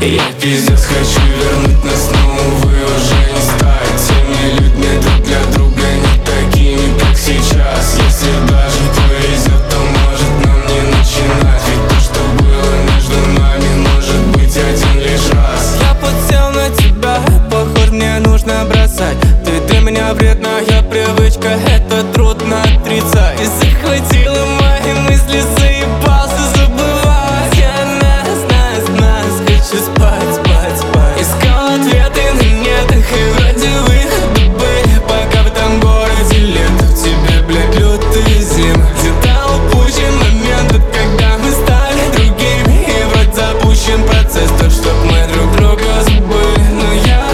Я пиздец хочу вернуть нас, но, увы, уже не стать теми людьми друг для друга, не такими, как сейчас. Если даже повезет, то может нам не начинать, ведь то, что было между нами, может быть один лишь раз. Я подсел на тебя, похоже, мне нужно бросать. Ты для меня вредная привычка, это трудно отрицать. И захватила мои мысли, заебался забывать. Я нас, хочу спать. Искал ответы на нетах, и вроде выходы были, пока в этом городе лето. В тебе, блядь, лютые зимы. Где-то упущен момент, когда мы стали другими, и вроде запущен процесс, тот, чтоб мы друг друга забыли. Но я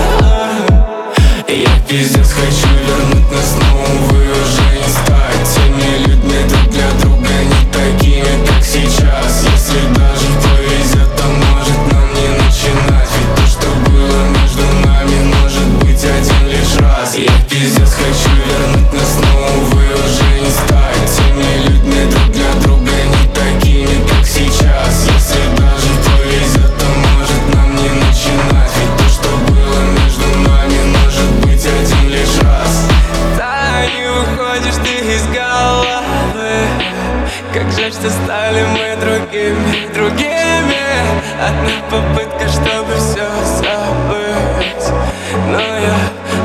пиздец хочу вернуть нас, но, увы, уже не стать теми людьми друг для друга, не такими, как сейчас. Если даже повезет, то может нам не начинать, ведь то, что было между нами, может быть один лишь раз. Я пиздец хочу вернуть нас, но, увы, уже не стать теми людьми друг для друга, не такими, как сейчас. Если даже повезет, то может нам не начинать, ведь то, что было между нами, может быть один лишь раз. Да, не уходишь ты из головы. Как жаль, что стали мы другими. Одна попытка, чтобы все забыть. Но я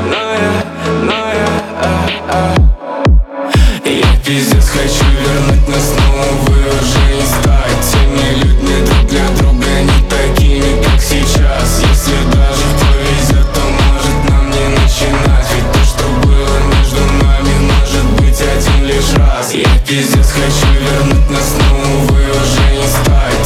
Я пиздец хочу вернуть нас, но, увы, уже не стать теми людьми друг для друга, не такими, как сейчас. Если даже повезет, то может нам не начинать, ведь то, что было между нами, может быть один лишь раз. Я пиздец хочу вернуть нас, но, увы, уже не стать